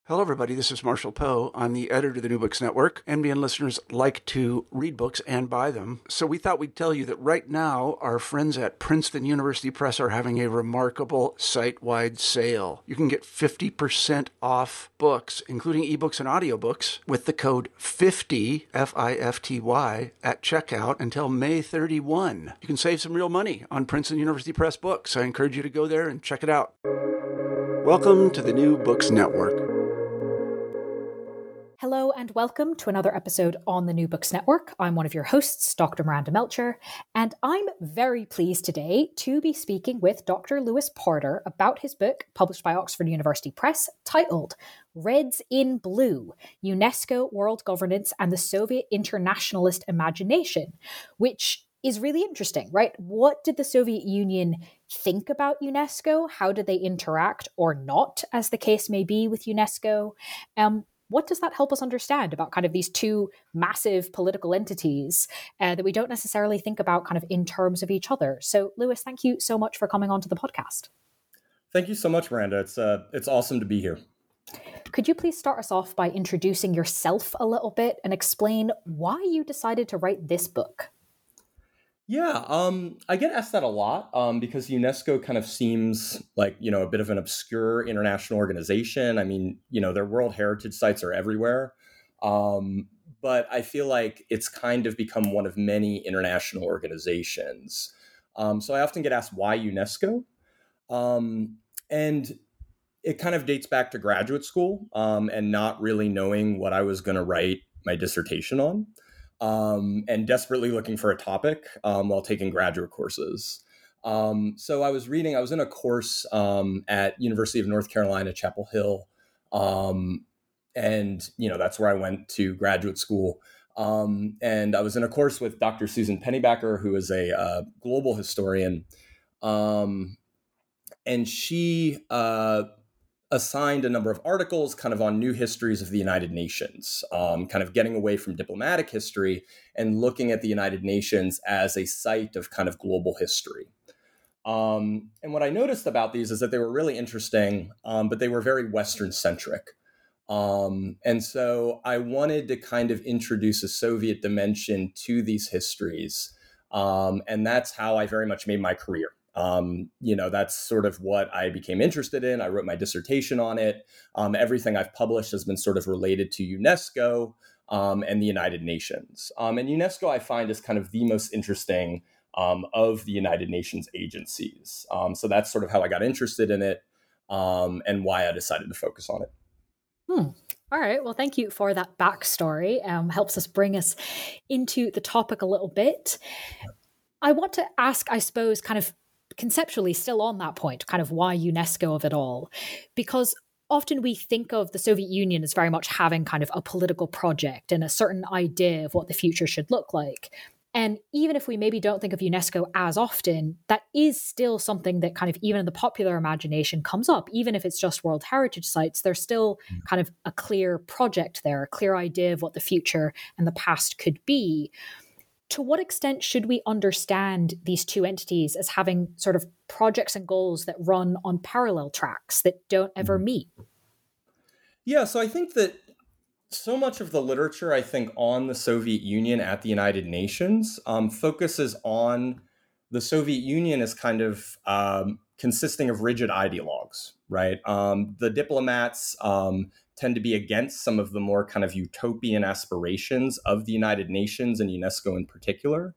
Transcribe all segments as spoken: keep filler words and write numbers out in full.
Hello, everybody. This is Marshall Poe. I'm the editor of the New Books Network. N B N listeners like to read books and buy them. So we thought we'd tell you that right now, our friends at Princeton University Press are having a remarkable site-wide sale. You can get fifty percent off books, including ebooks and audiobooks, with the code fifty, F I F T Y, at checkout until May thirty-first. You can save some real money on Princeton University Press books. I encourage you to go there and check it out. Welcome to the New Books Network. Hello and welcome to another episode on the New Books Network. I'm one of your hosts, Doctor Miranda Melcher, and I'm very pleased today to be speaking with Doctor Lewis Porter about his book, published by Oxford University Press, titled Reds in Blue, UNESCO, World Governance and the Soviet Internationalist Imagination, which is really interesting, right? What did the Soviet Union think about UNESCO? How did they interact or not, as the case may be with UNESCO? Um, What does that help us understand about kind of these two massive political entities uh, that we don't necessarily think about kind of in terms of each other? So, Lewis, thank you so much for coming onto the podcast. Thank you so much, Miranda. It's uh, it's awesome to be here. Could you please start us off by introducing yourself a little bit and explain why you decided to write this book? Yeah, um, I get asked that a lot um, because UNESCO kind of seems like, you know, a bit of an obscure international organization. I mean, you know, their World Heritage sites are everywhere. Um, but I feel like it's kind of become one of many international organizations. Um, so I often get asked, why UNESCO? Um, and it kind of dates back to graduate school um, and not really knowing what I was going to write my dissertation on. Um, and desperately looking for a topic um, while taking graduate courses. Um, so I was reading, I was in a course um, at University of North Carolina, Chapel Hill. Um, and, you know, that's where I went to graduate school. Um, and I was in a course with Doctor Susan Pennybacker, who is a uh, global historian. Um, and she uh, assigned a number of articles kind of on new histories of the United Nations, um, kind of getting away from diplomatic history and looking at the United Nations as a site of kind of global history. Um, and what I noticed about these is that they were really interesting, um, but they were very Western-centric. Um, and so I wanted to kind of introduce a Soviet dimension to these histories. Um, and that's how I very much made my career. Um, you know, that's sort of what I became interested in. I wrote my dissertation on it. Um, everything I've published has been sort of related to UNESCO um, and the United Nations. Um, and UNESCO, I find, is kind of the most interesting um, of the United Nations agencies. Um, so that's sort of how I got interested in it um, and why I decided to focus on it. Hmm. All right. Well, thank you for that backstory. Um, helps us bring us into the topic a little bit. I want to ask, I suppose, kind of conceptually still on that point, kind of why UNESCO of it all, because often we think of the Soviet Union as very much having kind of a political project and a certain idea of what the future should look like. And even if we maybe don't think of UNESCO as often, that is still something that kind of even in the popular imagination comes up. Even if it's just World Heritage sites, there's still kind of a clear project there, a clear idea of what the future and the past could be. To what extent should we understand these two entities as having sort of projects and goals that run on parallel tracks that don't ever meet? Yeah, so I think that so much of the literature, I think, on the Soviet Union at the United Nations um, focuses on the Soviet Union as kind of um, consisting of rigid ideologues, right? Um, the diplomats um, tend to be against some of the more kind of utopian aspirations of the United Nations and UNESCO in particular.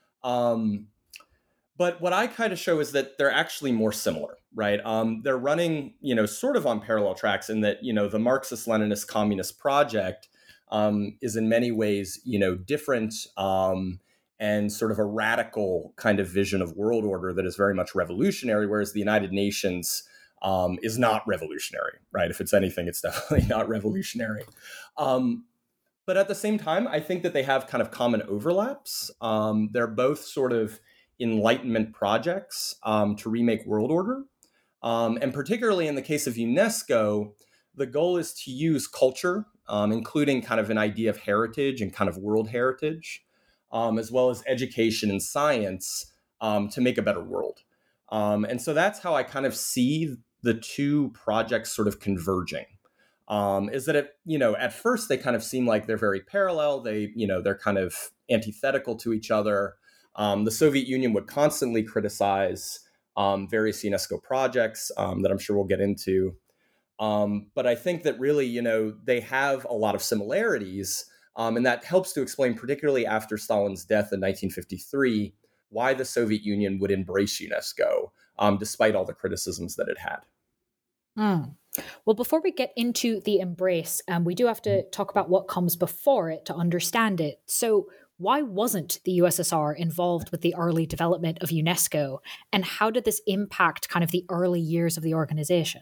Um, but what I kind of show is that they're actually more similar, right? Um, they're running, you know, sort of on parallel tracks in that, you know, the Marxist-Leninist Communist project um, is in many ways, you know, different um, and sort of a radical kind of vision of world order that is very much revolutionary, whereas the United Nations Um, is not revolutionary, right? If it's anything, it's definitely not revolutionary. Um, but at the same time, I think that they have kind of common overlaps. Um, they're both sort of Enlightenment projects um, to remake world order. Um, and particularly in the case of UNESCO, the goal is to use culture, um, including kind of an idea of heritage and kind of world heritage, um, as well as education and science um, to make a better world. Um, and so that's how I kind of see the two projects sort of converging. um, is that, it, you know, at first they kind of seem like they're very parallel. They, you know, they're kind of antithetical to each other. Um, the Soviet Union would constantly criticize um, various UNESCO projects um, that I'm sure we'll get into. Um, but I think that really, you know, they have a lot of similarities, um, and that helps to explain, particularly after Stalin's death in nineteen fifty-three, why the Soviet Union would embrace UNESCO, um, despite all the criticisms that it had. Mm. Well, before we get into the embrace, um, we do have to talk about what comes before it to understand it. So why wasn't the U S S R involved with the early development of UNESCO? And how did this impact kind of the early years of the organization?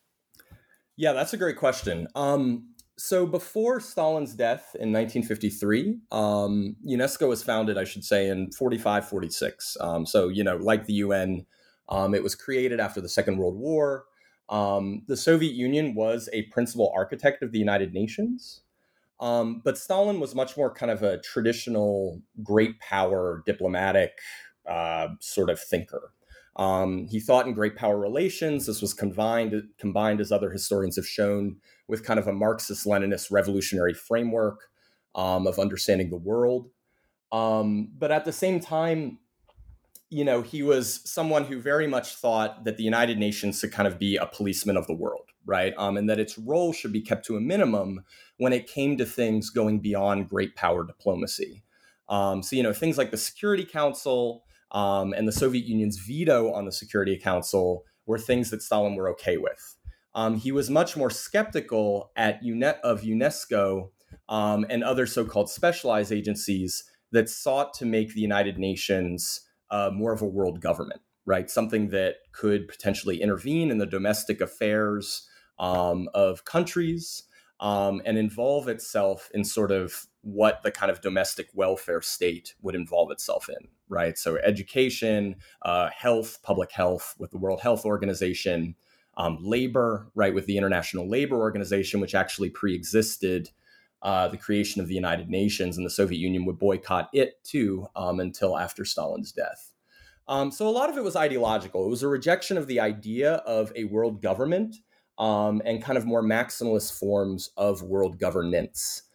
Yeah, that's a great question. Um, so before Stalin's death in nineteen fifty-three, um, UNESCO was founded, I should say, in forty-five, forty-six. Um, so, you know, like the U N, um, it was created after the Second World War. Um, the Soviet Union was a principal architect of the United Nations. Um, but Stalin was much more kind of a traditional great power diplomatic uh, sort of thinker. Um, he thought in great power relations. This was combined, combined, as other historians have shown, with kind of a Marxist-Leninist revolutionary framework um, of understanding the world. Um, but at the same time, you know, he was someone who very much thought that the United Nations should kind of be a policeman of the world, right? Um, and that its role should be kept to a minimum when it came to things going beyond great power diplomacy. Um, so, you know, things like the Security Council um, and the Soviet Union's veto on the Security Council were things that Stalin were okay with. Um, he was much more skeptical at UNE- of UNESCO um, and other so-called specialized agencies that sought to make the United Nations Uh, more of a world government, right? Something that could potentially intervene in the domestic affairs um, of countries um, and involve itself in sort of what the kind of domestic welfare state would involve itself in, right? So education, uh, health, public health with the World Health Organization, um, labor, right, with the International Labor Organization, which actually pre-existed Uh, the creation of the United Nations, and the Soviet Union would boycott it too um, until after Stalin's death. Um, so a lot of it was ideological. It was a rejection of the idea of a world government um, and kind of more maximalist forms of world governance.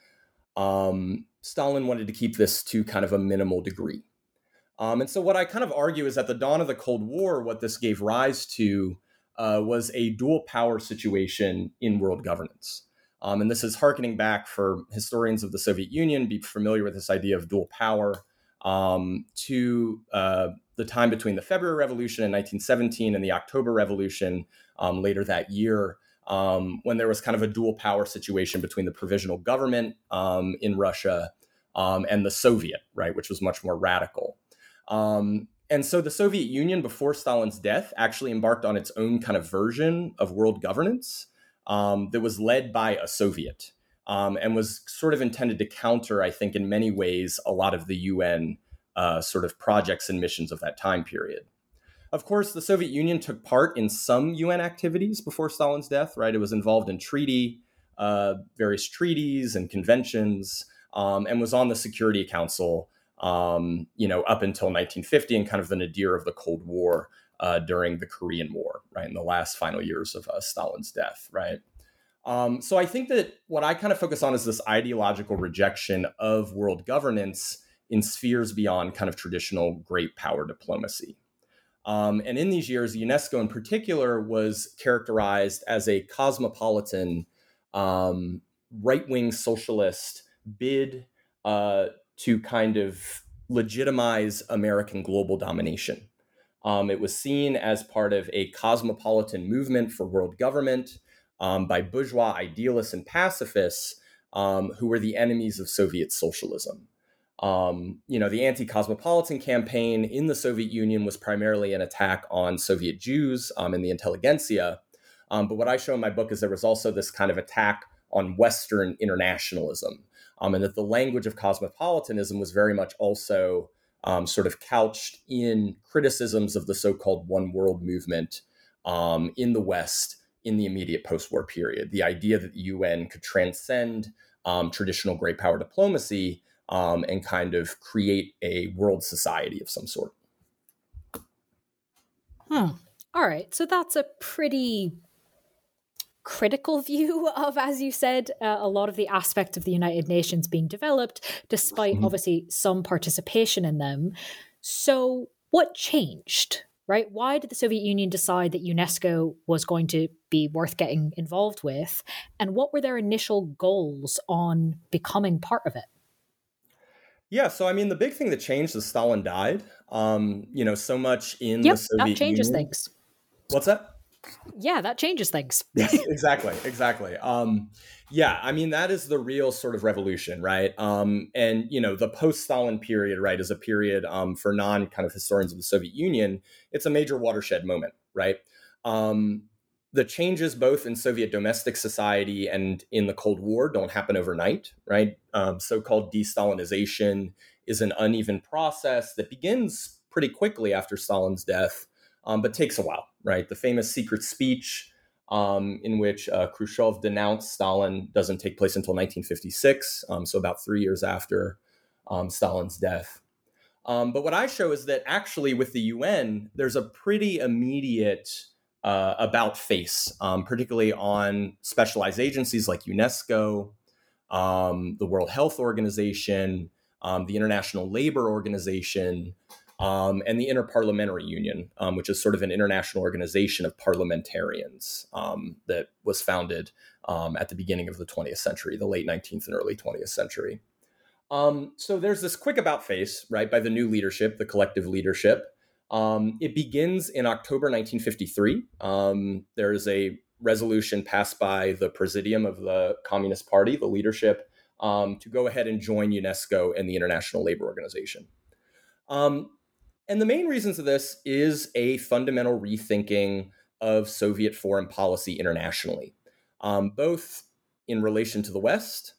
Um, Stalin wanted to keep this to kind of a minimal degree. Um, and so what I kind of argue is at the dawn of the Cold War, what this gave rise to uh, was a dual power situation in world governance. Um, and this is hearkening back for historians of the Soviet Union, be familiar with this idea of dual power, um, to uh, the time between the February Revolution in nineteen seventeen and the October Revolution um, later that year, um, when there was kind of a dual power situation between the provisional government um, in Russia um, and the Soviet, right, which was much more radical. Um, and so the Soviet Union, before Stalin's death, actually embarked on its own kind of version of world governance. Um, that was led by a Soviet um, and was sort of intended to counter, I think, in many ways, a lot of the U N uh, sort of projects and missions of that time period. Of course, the Soviet Union took part in some U N activities before Stalin's death, right? It was involved in treaty, uh, various treaties and conventions, um, and was on the Security Council, um, you know, up until nineteen fifty and kind of the nadir of the Cold War. Uh, during the Korean War, right, in the last final years of uh, Stalin's death, right? Um, so I think that what I kind of focus on is this ideological rejection of world governance in spheres beyond kind of traditional great power diplomacy. Um, and in these years, UNESCO in particular was characterized as a cosmopolitan, um, right-wing socialist bid uh, to kind of legitimize American global domination. Um, it was seen as part of a cosmopolitan movement for world government um, by bourgeois idealists and pacifists um, who were the enemies of Soviet socialism. Um, you know, the anti-cosmopolitan campaign in the Soviet Union was primarily an attack on Soviet Jews um, and the intelligentsia. Um, but what I show in my book is there was also this kind of attack on Western internationalism, um, and that the language of cosmopolitanism was very much also Um, sort of couched in criticisms of the so-called one world movement um, in the West in the immediate post-war period. The idea that the U N could transcend um, traditional great power diplomacy um, and kind of create a world society of some sort. Hmm. All right. So that's a pretty critical view of, as you said, uh, a lot of the aspects of the United Nations being developed, despite mm-hmm. obviously some participation in them. So what changed, right? Why did the Soviet Union decide that UNESCO was going to be worth getting involved with? And what were their initial goals on becoming part of it? Yeah, so I mean, the big thing that changed is Stalin died. Um, you know, so much in yep, the Soviet that changes Union. things. What's that? Yeah, that changes things. Yes, exactly, exactly. Um, yeah, I mean, that is the real sort of revolution, right? Um, and, you know, the post-Stalin period, right, is a period um, for non kind of historians of the Soviet Union. It's a major watershed moment, right? Um, the changes both in Soviet domestic society and in the Cold War don't happen overnight, right? Um, so-called de-Stalinization is an uneven process that begins pretty quickly after Stalin's death, um, but takes a while, right? The famous secret speech um, in which uh, Khrushchev denounced Stalin doesn't take place until nineteen fifty-six, um, so about three years after um, Stalin's death. Um, but what I show is that actually with the U N, there's a pretty immediate Uh, about face, um, particularly on specialized agencies like UNESCO, um, the World Health Organization, um, the International Labor Organization, um, and the Interparliamentary Union, um, which is sort of an international organization of parliamentarians um, that was founded um, at the beginning of the twentieth century, the late nineteenth and early twentieth century. Um, so there's this quick about face, right, by the new leadership, the collective leadership. Um, it begins in October nineteen fifty-three. Um, there is a resolution passed by the Presidium of the Communist Party, the leadership, um, to go ahead and join UNESCO and the International Labor Organization. Um, and the main reasons of this is a fundamental rethinking of Soviet foreign policy internationally, um, both in relation to the West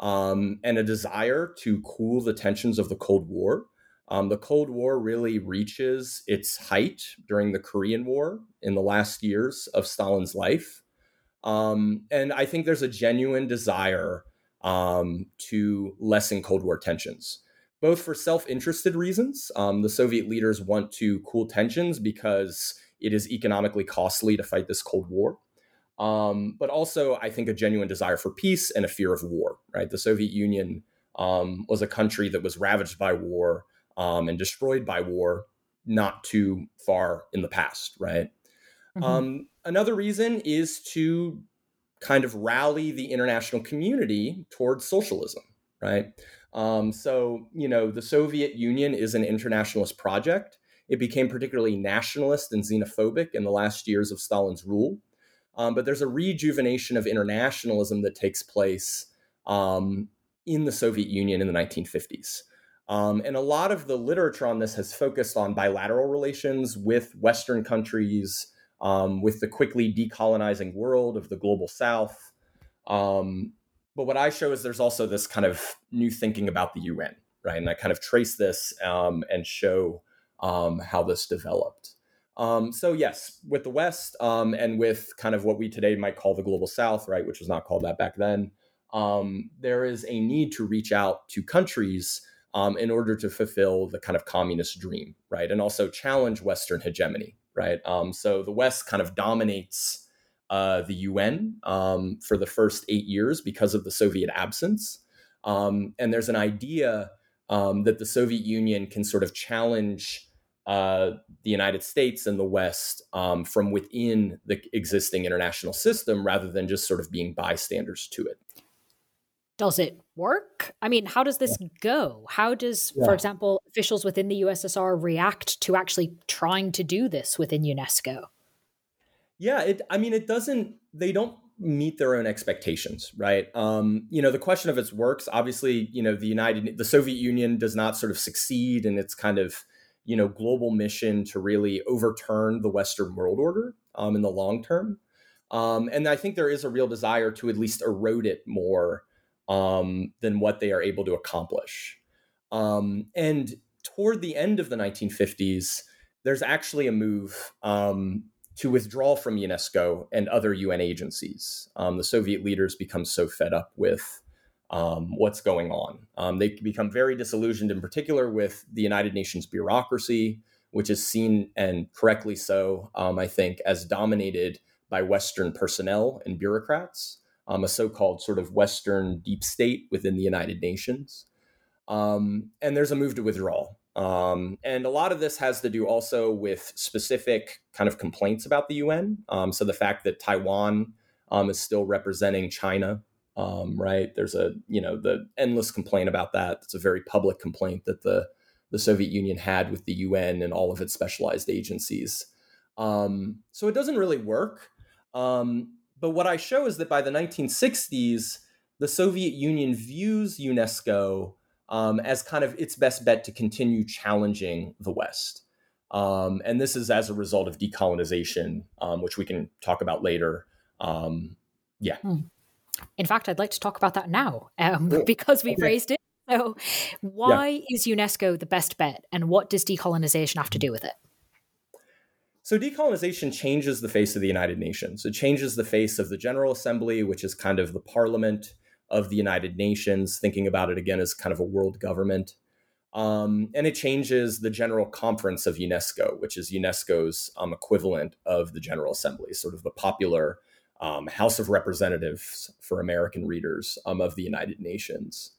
um, and a desire to cool the tensions of the Cold War. Um, the Cold War really reaches its height during the Korean War in the last years of Stalin's life. Um, and I think there's a genuine desire um, to lessen Cold War tensions, both for self-interested reasons. Um, the Soviet leaders want to cool tensions because it is economically costly to fight this Cold War. Um, but also, I think, a genuine desire for peace and a fear of war, right? The Soviet Union um, was a country that was ravaged by war Um, and destroyed by war not too far in the past, right? Mm-hmm. Um, another reason is to kind of rally the international community towards socialism, right? Um, so, you know, the Soviet Union is an internationalist project. It became particularly nationalist and xenophobic in the last years of Stalin's rule. Um, but there's a rejuvenation of internationalism that takes place um, in the Soviet Union in the nineteen fifties. Um, and a lot of the literature on this has focused on bilateral relations with Western countries, um, with the quickly decolonizing world of the global South. Um, but what I show is there's also this kind of new thinking about the U N, right? And I kind of trace this um, and show um, how this developed. Um, so yes, with the West um, and with kind of what we today might call the global South, right, which was not called that back then, um, there is a need to reach out to countries Um, in order to fulfill the kind of communist dream, right? And also challenge Western hegemony, right? Um, so the West kind of dominates uh, the U N um, for the first eight years because of the Soviet absence. Um, and there's an idea um, that the Soviet Union can sort of challenge uh, the United States and the West um, from within the existing international system rather than just sort of being bystanders to it. Does it work? I mean, how does this yeah. go? How does, yeah. for example, officials within the U S S R react to actually trying to do this within UNESCO? Yeah, it, I mean, it doesn't, they don't meet their own expectations, right? Um, you know, the question of its works, obviously, you know, the United, the Soviet Union does not sort of succeed in its kind of, you know, global mission to really overturn the Western world order um, in the long term. Um, and I think there is a real desire to at least erode it more Um, than what they are able to accomplish. Um, and toward the end of the nineteen fifties, there's actually a move um, to withdraw from UNESCO and other U N agencies. Um, the Soviet leaders become so fed up with um, what's going on. Um, they become very disillusioned, in particular with the United Nations bureaucracy, which is seen, and correctly so, um, I think, as dominated by Western personnel and bureaucrats, um, a so-called sort of Western deep state within the United Nations. Um, and there's a move to withdraw. Um, and a lot of this has to do also with specific kind of complaints about the U N. Um, so the fact that Taiwan um, is still representing China, um, right? There's a, you know, the endless complaint about that. It's a very public complaint that the, the Soviet Union had with the U N and all of its specialized agencies. Um, so it doesn't really work. Um, but what I show is that by the nineteen sixties, the Soviet Union views UNESCO Um, as kind of its best bet to continue challenging the West. Um, and this is as a result of decolonization, um, which we can talk about later. Um, yeah. In fact, I'd like to talk about that now um, cool. because we've okay. raised it. So why yeah. is UNESCO the best bet, and what does decolonization have to do with it? So decolonization changes the face of the United Nations. It changes the face of the General Assembly, which is kind of the parliament of the United Nations, thinking about it again as kind of a world government. Um, and it changes the General Conference of UNESCO, which is UNESCO's um, equivalent of the General Assembly, sort of the popular um, House of Representatives for American readers um, of the United Nations.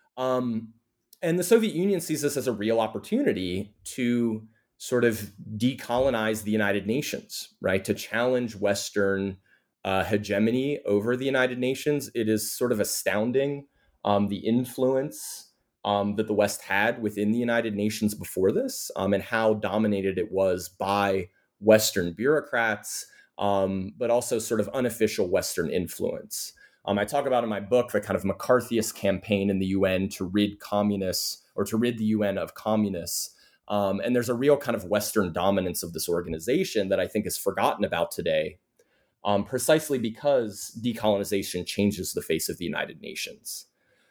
Um, and the Soviet Union sees this as a real opportunity to sort of decolonize the United Nations, right? To challenge Western Uh, hegemony over the United Nations. It is sort of astounding um, the influence um, that the West had within the United Nations before this, um, and how dominated it was by Western bureaucrats, um, but also sort of unofficial Western influence. Um, I talk about in my book the kind of McCarthyist campaign in the U N to rid communists, or to rid the U N of communists. Um, and there's a real kind of Western dominance of this organization that I think is forgotten about today. Um, precisely because decolonization changes the face of the United Nations.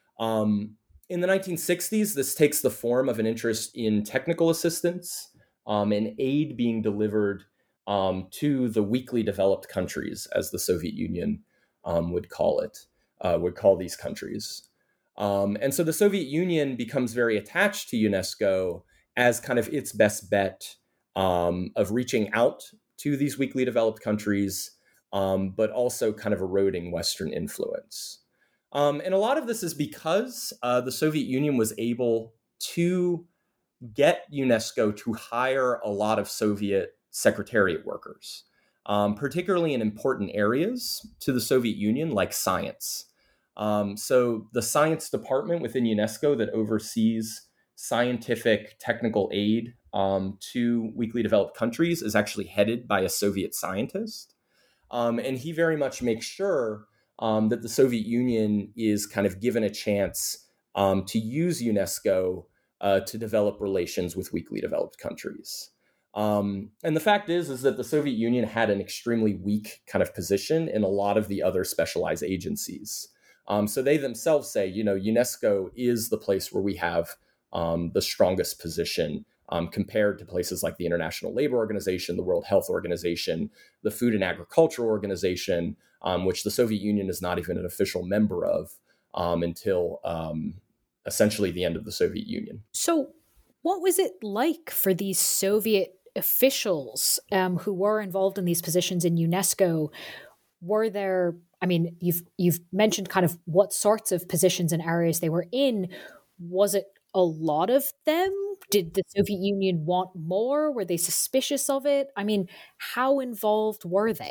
Um, in the nineteen sixties, this takes the form of an interest in technical assistance um, and aid being delivered um, to the weakly developed countries, as the Soviet Union um, would call it, uh, would call these countries. Um, and so the Soviet Union becomes very attached to UNESCO as kind of its best bet um, of reaching out to these weakly developed countries, Um, but also kind of eroding Western influence. Um, and a lot of this is because uh, the Soviet Union was able to get UNESCO to hire a lot of Soviet secretariat workers, um, particularly in important areas to the Soviet Union, like science. Um, so the science department within UNESCO that oversees scientific technical aid um, to weakly developed countries is actually headed by a Soviet scientist. Um, and he very much makes sure um, that the Soviet Union is kind of given a chance um, to use UNESCO uh, to develop relations with weakly developed countries. Um, and the fact is, is that the Soviet Union had an extremely weak kind of position in a lot of the other specialized agencies. Um, so they themselves say, you know, UNESCO is the place where we have um, the strongest position Um, compared to places like the International Labor Organization, the World Health Organization, the Food and Agriculture Organization, um, which the Soviet Union is not even an official member of um, until um, essentially the end of the Soviet Union. So what was it like for these Soviet officials um, who were involved in these positions in UNESCO? Were there, I mean, you've you've mentioned kind of what sorts of positions and areas they were in. Was it a lot of them? Did the Soviet Union want more? Were they suspicious of it? I mean, how involved were they?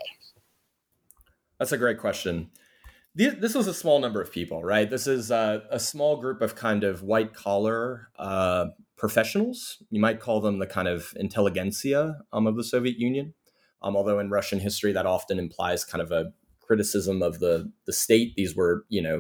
That's a great question. This was a small number of people, right? This is a, a small group of kind of white collar uh, professionals. You might call them the kind of intelligentsia um, of the Soviet Union. Um, although in Russian history, that often implies kind of a criticism of the, the state. These were, you know,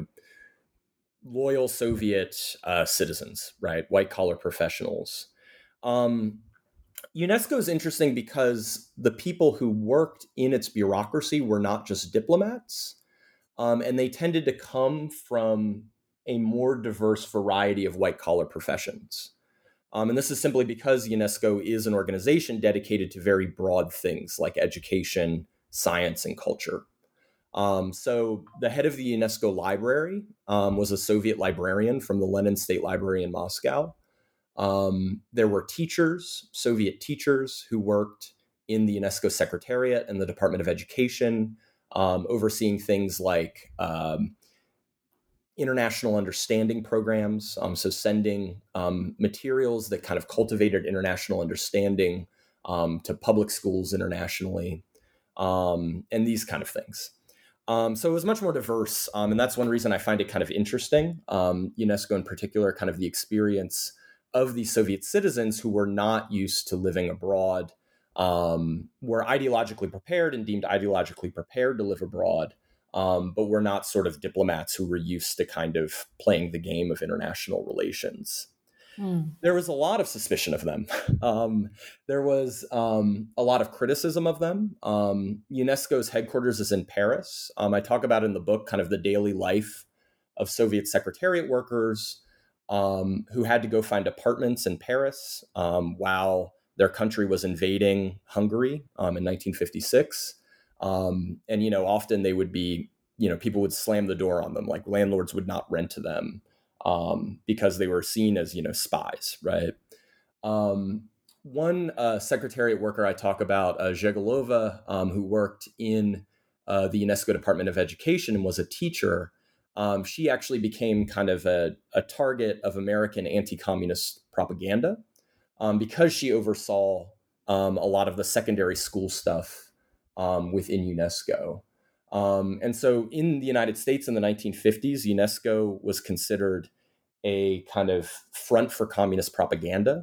loyal Soviet uh, citizens, right? White collar professionals. Um, UNESCO is interesting because the people who worked in its bureaucracy were not just diplomats, um, and they tended to come from a more diverse variety of white collar professions. Um, and this is simply because UNESCO is an organization dedicated to very broad things like education, science, and culture. Um, so the head of the UNESCO library um, was a Soviet librarian from the Lenin State Library in Moscow. Um, there were teachers, Soviet teachers, who worked in the UNESCO Secretariat and the Department of Education, um, overseeing things like um, international understanding programs. Um, so sending um, materials that kind of cultivated international understanding um, to public schools internationally, um, and these kind of things. Um, so it was much more diverse. Um, and that's one reason I find it kind of interesting. Um, UNESCO in particular, kind of the experience of these Soviet citizens who were not used to living abroad, um, were ideologically prepared and deemed ideologically prepared to live abroad, um, but were not sort of diplomats who were used to kind of playing the game of international relations. Mm. There was a lot of suspicion of them. Um, there was um, a lot of criticism of them. Um, UNESCO's headquarters is in Paris. Um, I talk about in the book kind of the daily life of Soviet Secretariat workers um, who had to go find apartments in Paris um, while their country was invading Hungary um, in nineteen fifty-six. Um, and, you know, often they would be, you know, people would slam the door on them, like landlords would not rent to them. Um, because they were seen as, you know, spies, right? Um, one uh, secretariat worker I talk about, uh, Zhegalova, um, who worked in uh, the UNESCO Department of Education and was a teacher, um, she actually became kind of a, a target of American anti-communist propaganda um, because she oversaw um, a lot of the secondary school stuff um, within UNESCO. Um, and so in the United States in the nineteen fifties, UNESCO was considered a kind of front for communist propaganda.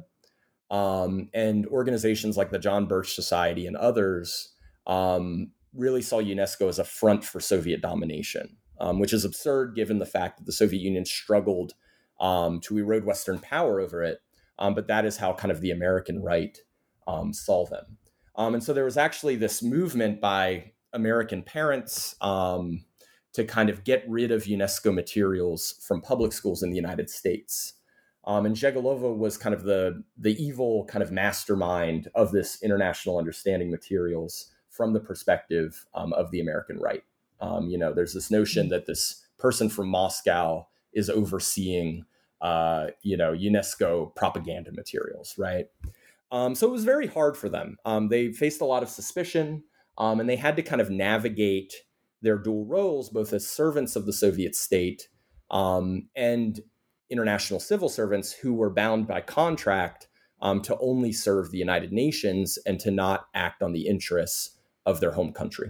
Um, and organizations like the John Birch Society and others um, really saw UNESCO as a front for Soviet domination, um, which is absurd given the fact that the Soviet Union struggled um, to erode Western power over it. Um, but that is how kind of the American right um, saw them. Um, and so there was actually this movement by American parents um, to kind of get rid of UNESCO materials from public schools in the United States. Um, and Zhegalova was kind of the, the evil kind of mastermind of this international understanding materials from the perspective um, of the American right. Um, you know, there's this notion that this person from Moscow is overseeing, uh, you know, UNESCO propaganda materials, right? Um, so it was very hard for them. Um, they faced a lot of suspicion. Um, and they had to kind of navigate their dual roles, both as servants of the Soviet state um, and international civil servants who were bound by contract um, to only serve the United Nations and to not act on the interests of their home country.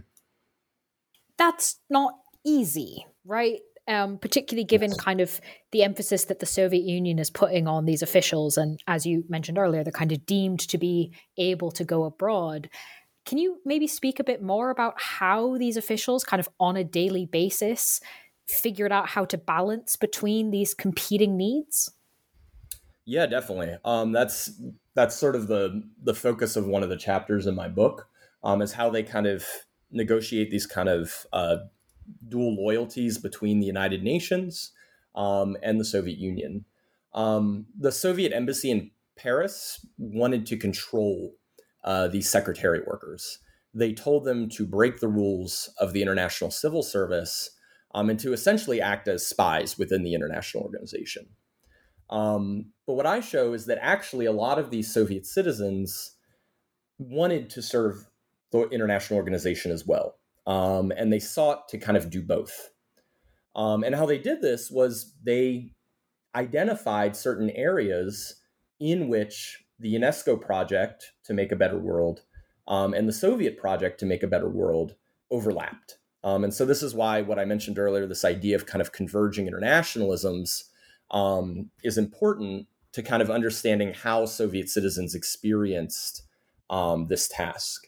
That's not easy, right? Um, particularly given yes. kind of the emphasis that the Soviet Union is putting on these officials. And as you mentioned earlier, they're kind of deemed to be able to go abroad. Can you maybe speak a bit more about how these officials kind of on a daily basis figured out how to balance between these competing needs? Yeah, definitely. Um, that's that's sort of the the focus of one of the chapters in my book, um, is how they kind of negotiate these kind of uh, dual loyalties between the United Nations um, and the Soviet Union. Um, the Soviet embassy in Paris wanted to control Uh, these secretariat workers. They told them to break the rules of the International Civil Service um, and to essentially act as spies within the international organization. Um, but what I show is that actually a lot of these Soviet citizens wanted to serve the international organization as well. Um, and they sought to kind of do both. Um, and how they did this was they identified certain areas in which the UNESCO project to make a better world um, and the Soviet project to make a better world overlapped. Um, and so this is why what I mentioned earlier, this idea of kind of converging internationalisms um, is important to kind of understanding how Soviet citizens experienced um, this task.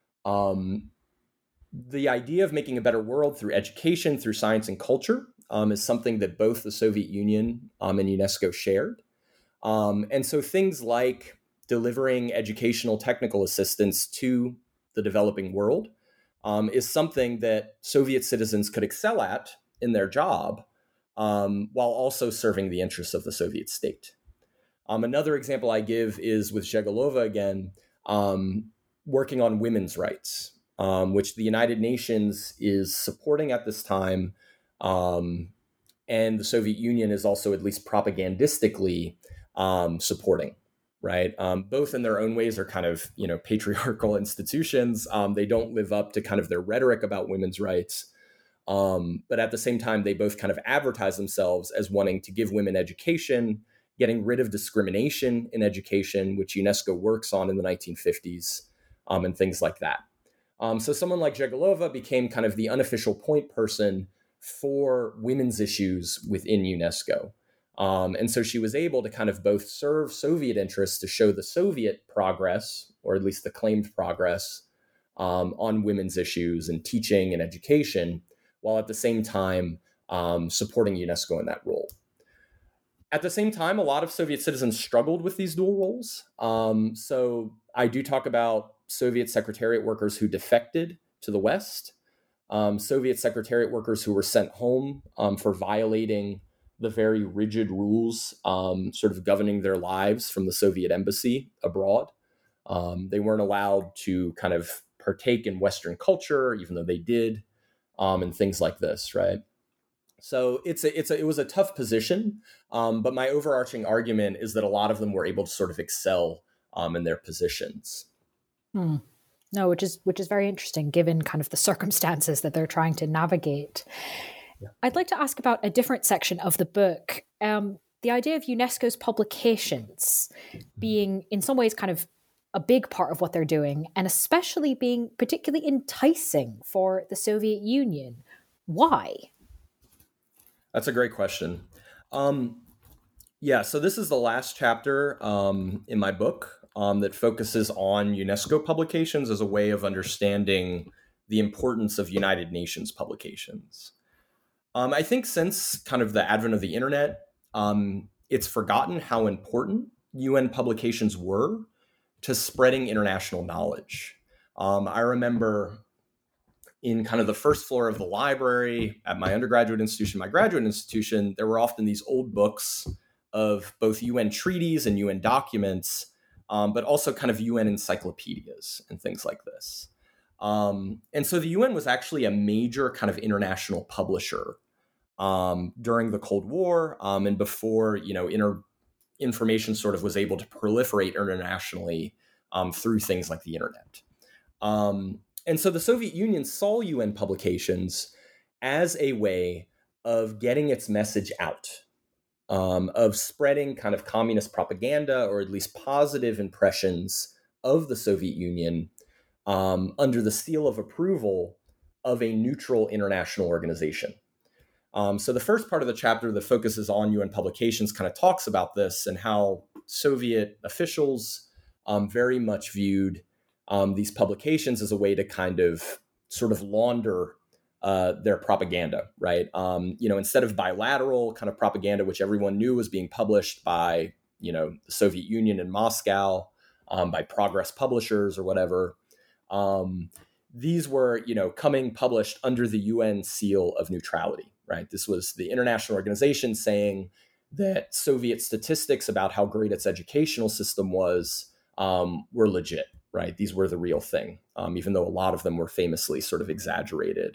Um, the idea of making a better world through education, through science and culture um, is something that both the Soviet Union um, and UNESCO shared. Um, and so things like delivering educational technical assistance to the developing world um, is something that Soviet citizens could excel at in their job um, while also serving the interests of the Soviet state. Um, another example I give is with Zhegalova again, um, working on women's rights, um, which the United Nations is supporting at this time. Um, and the Soviet Union is also at least propagandistically um, supporting. right? Um, both in their own ways are kind of, you know, patriarchal institutions. Um, they don't live up to kind of their rhetoric about women's rights. Um, but at the same time, they both kind of advertise themselves as wanting to give women education, getting rid of discrimination in education, which UNESCO works on in the nineteen fifties, um, and things like that. Um, so someone like Zhegalova became kind of the unofficial point person for women's issues within UNESCO. Um, and so she was able to kind of both serve Soviet interests to show the Soviet progress, or at least the claimed progress, um, on women's issues and teaching and education, while at the same time um, supporting UNESCO in that role. At the same time, a lot of Soviet citizens struggled with these dual roles. Um, so I do talk about Soviet Secretariat workers who defected to the West, um, Soviet Secretariat workers who were sent home um, for violating the very rigid rules um, sort of governing their lives from the Soviet embassy abroad. Um, they weren't allowed to kind of partake in Western culture, even though they did, um, and things like this, right? So it's a, it's a, it was a tough position, um, but my overarching argument is that a lot of them were able to sort of excel um, in their positions. Hmm. No, which is which is very interesting, given kind of the circumstances that they're trying to navigate. Yeah. I'd like to ask about a different section of the book, um, the idea of UNESCO's publications being in some ways kind of a big part of what they're doing, and especially being particularly enticing for the Soviet Union. Why? That's a great question. Um, yeah, so this is the last chapter um, in my book um, that focuses on UNESCO publications as a way of understanding the importance of United Nations publications. Um, I think since kind of the advent of the internet, um, it's forgotten how important U N publications were to spreading international knowledge. Um, I remember in kind of the first floor of the library at my undergraduate institution, my graduate institution, there were often these old books of both U N treaties and U N documents, um, but also kind of U N encyclopedias and things like this. Um, and so the U N was actually a major kind of international publisher um, during the Cold War um, and before, you know, inter- information sort of was able to proliferate internationally um, through things like the internet. Um, and so the Soviet Union saw U N publications as a way of getting its message out, um, of spreading kind of communist propaganda, or at least positive impressions of the Soviet Union um, under the seal of approval of a neutral international organization. Um, so the first part of the chapter that focuses on U N publications kind of talks about this and how Soviet officials um, very much viewed um, these publications as a way to kind of sort of launder uh, their propaganda, right? Um, you know, instead of bilateral kind of propaganda, which everyone knew was being published by, you know, the Soviet Union in Moscow, um, by Progress publishers or whatever, um, these were, you know, coming published under the U N seal of neutrality, right? This was the international organization saying that Soviet statistics about how great its educational system was um, were legit, right? These were the real thing, um, even though a lot of them were famously sort of exaggerated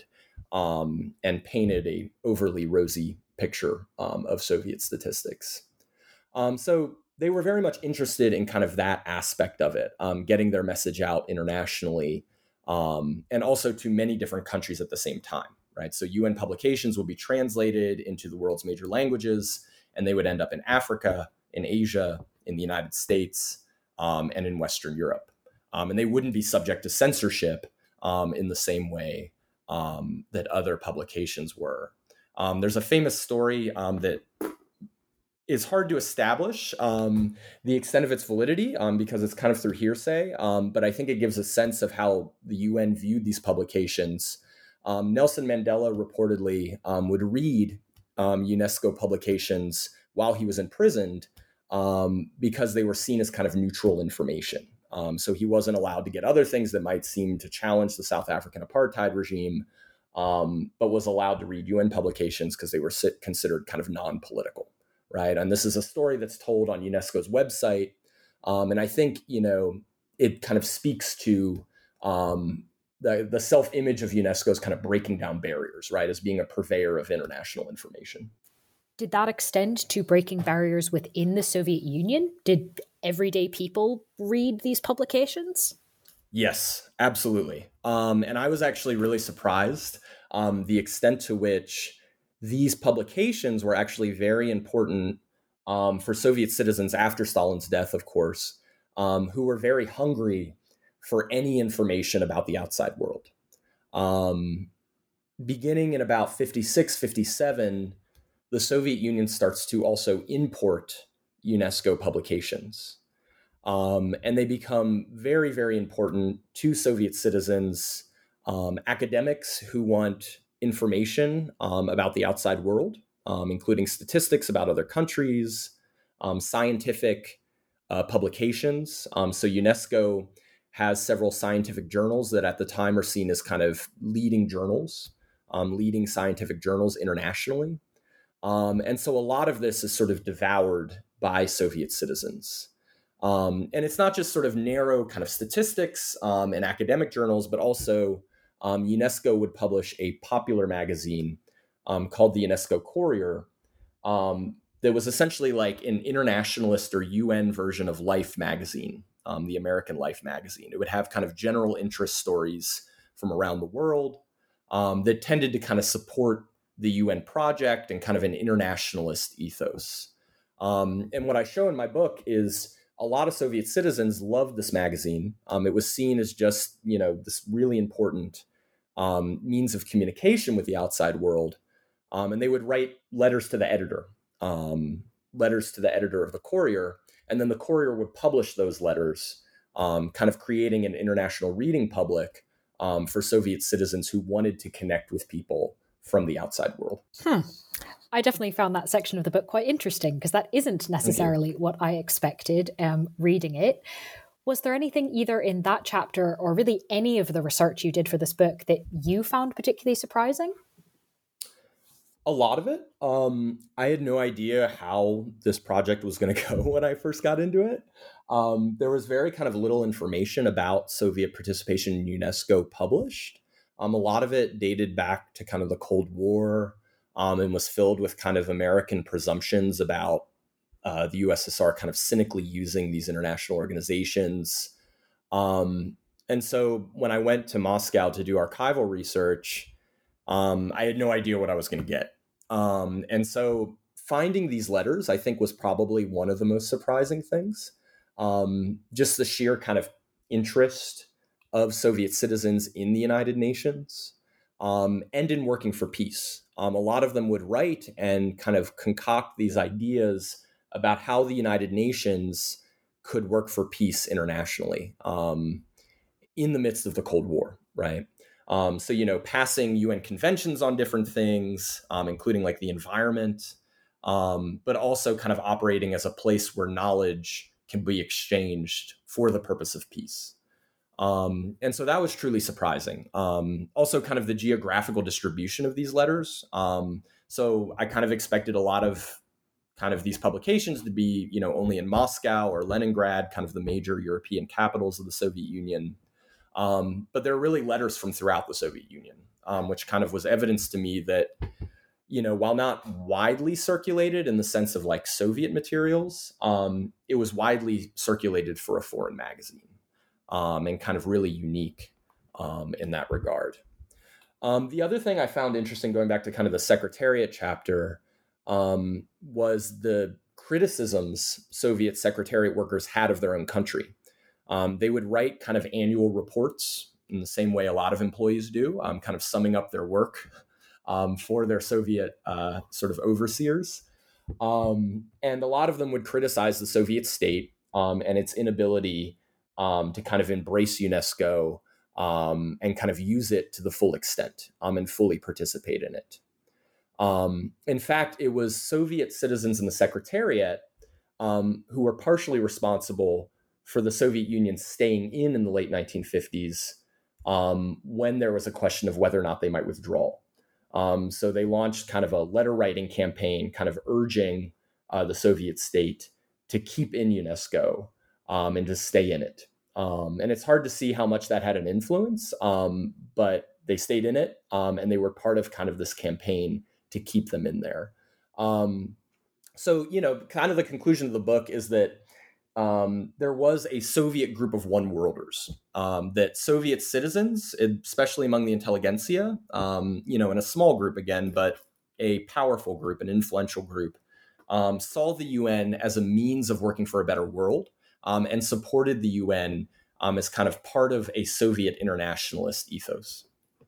um, and painted a overly rosy picture um, of Soviet statistics. Um, so they were very much interested in kind of that aspect of it, um, getting their message out internationally, um, and also to many different countries at the same time, right? So U N publications would be translated into the world's major languages, and they would end up in Africa, in Asia, in the United States, um, and in Western Europe. Um, and they wouldn't be subject to censorship um, in the same way um, that other publications were. Um, there's a famous story um, that is hard to establish um, the extent of its validity um, because it's kind of through hearsay, um, but I think it gives a sense of how the U N viewed these publications. Um, Nelson Mandela reportedly um, would read um, UNESCO publications while he was imprisoned um, because they were seen as kind of neutral information. Um, so he wasn't allowed to get other things that might seem to challenge the South African apartheid regime, um, but was allowed to read U N publications because they were considered kind of non-political. Right. And this is a story that's told on UNESCO's website. Um, and I think, you know, it kind of speaks to um, the, the self-image of UNESCO as kind of breaking down barriers, right, as being a purveyor of international information. Did that extend to breaking barriers within the Soviet Union? Did everyday people read these publications? Yes, absolutely. Um, and I was actually really surprised um, the extent to which these publications were actually very important um, for Soviet citizens after Stalin's death, of course, um, who were very hungry for any information about the outside world. Um, beginning in about fifty-six, fifty-seven, the Soviet Union starts to also import UNESCO publications. Um, and they become very, very important to Soviet citizens, um, academics who want information um, about the outside world, um, including statistics about other countries, um, scientific uh, publications. Um, so UNESCO has several scientific journals that at the time are seen as kind of leading journals, um, leading scientific journals internationally. Um, and so a lot of this is sort of devoured by Soviet citizens. Um, and it's not just sort of narrow kind of statistics um, and academic journals, but also um, UNESCO would publish a popular magazine um, called the UNESCO Courier um, that was essentially like an internationalist or U N version of Life magazine, um, the American Life magazine. It would have kind of general interest stories from around the world um, that tended to kind of support the U N project and kind of an internationalist ethos. Um, and what I show in my book is a lot of Soviet citizens loved this magazine. Um, it was seen as just, you know, this really important um, means of communication with the outside world. Um, and they would write letters to the editor, um, letters to the editor of the Courier. And then the Courier would publish those letters, um, kind of creating an international reading public um, for Soviet citizens who wanted to connect with people from the outside world. Hmm. I definitely found that section of the book quite interesting because that isn't necessarily what I expected um, reading it. Was there anything either in that chapter or really any of the research you did for this book that you found particularly surprising? A lot of it. Um, I had no idea how this project was going to go when I first got into it. Um, there was very kind of little information about Soviet participation in UNESCO published. Um, a lot of it dated back to kind of the Cold War. Um, and was filled with kind of American presumptions about uh, the U S S R kind of cynically using these international organizations. Um, and so when I went to Moscow to do archival research, um, I had no idea what I was going to get. Um, and so finding these letters, I think, was probably one of the most surprising things. Um, just the sheer kind of interest of Soviet citizens in the United Nations um, and in working for peace. Um, a lot of them would write and kind of concoct these ideas about how the United Nations could work for peace internationally um, in the midst of the Cold War, right? Um, so, you know, passing U N conventions on different things, um, including like the environment, um, but also kind of operating as a place where knowledge can be exchanged for the purpose of peace. Um, and so that was truly surprising. Um, also kind of the geographical distribution of these letters. Um, so I kind of expected a lot of kind of these publications to be, you know, only in Moscow or Leningrad, kind of the major European capitals of the Soviet Union. Um, but there are really letters from throughout the Soviet Union, um, which kind of was evidence to me that, you know, while not widely circulated in the sense of like Soviet materials, um, it was widely circulated for a foreign magazine. Um, and kind of really unique um, in that regard. Um, the other thing I found interesting, going back to kind of the Secretariat chapter, um, was the criticisms Soviet Secretariat workers had of their own country. Um, they would write kind of annual reports in the same way a lot of employees do, um, kind of summing up their work um, for their Soviet uh, sort of overseers. Um, and a lot of them would criticize the Soviet state um, and its inability Um, to kind of embrace UNESCO um, and kind of use it to the full extent um, and fully participate in it. Um, in fact, it was Soviet citizens in the Secretariat um, who were partially responsible for the Soviet Union staying in in the late nineteen fifties um, when there was a question of whether or not they might withdraw. Um, so they launched kind of a letter writing campaign, kind of urging uh, the Soviet state to keep in UNESCO Um, and just stay in it. Um, and it's hard to see how much that had an influence, um, but they stayed in it um, and they were part of kind of this campaign to keep them in there. Um, so, you know, kind of the conclusion of the book is that um, there was a Soviet group of one-worlders um, that Soviet citizens, especially among the intelligentsia, um, you know, in a small group again, but a powerful group, an influential group, um, saw the U N as a means of working for a better world um, and supported the U N um, as kind of part of a Soviet internationalist ethos.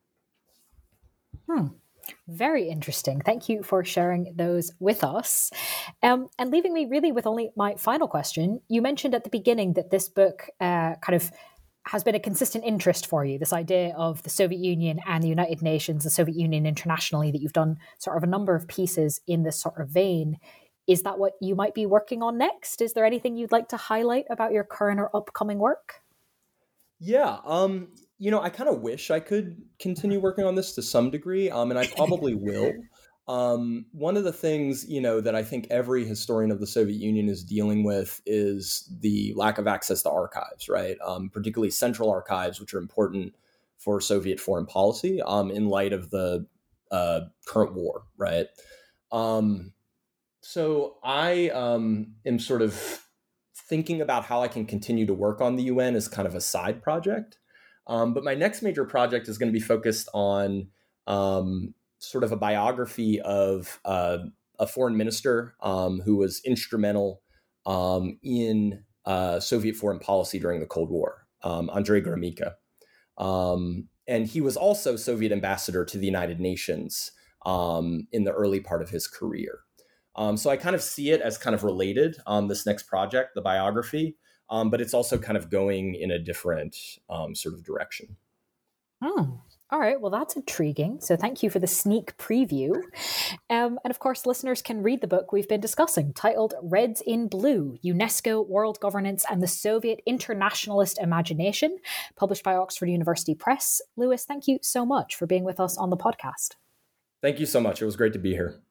Hmm. Very interesting. Thank you for sharing those with us. Um, and leaving me really with only my final question. You mentioned at the beginning that this book uh, kind of has been a consistent interest for you, this idea of the Soviet Union and the United Nations, the Soviet Union internationally, that you've done sort of a number of pieces in this sort of vein. Is that what you might be working on next? Is there anything you'd like to highlight about your current or upcoming work? Yeah, um, you know, I kind of wish I could continue working on this to some degree, um, and I probably will. Um, one of the things, you know, that I think every historian of the Soviet Union is dealing with is the lack of access to archives, right? Um, particularly central archives, which are important for Soviet foreign policy um, in light of the uh, current war, right? Um, so I um, am sort of thinking about how I can continue to work on the U N as kind of a side project. Um, but my next major project is going to be focused on um, sort of a biography of uh, a foreign minister um, who was instrumental um, in uh, Soviet foreign policy during the Cold War, um, Andrei Gromyko. Um, and he was also Soviet ambassador to the United Nations um, in the early part of his career. Um, so I kind of see it as kind of related on um, this next project, the biography, um, but it's also kind of going in a different um, sort of direction. Oh, all right. Well, that's intriguing. So thank you for the sneak preview. Um, and of course, listeners can read the book we've been discussing, titled Reds in Blue, UNESCO, World Governance and the Soviet Internationalist Imagination, published by Oxford University Press. Lewis, thank you so much for being with us on the podcast. Thank you so much. It was great to be here.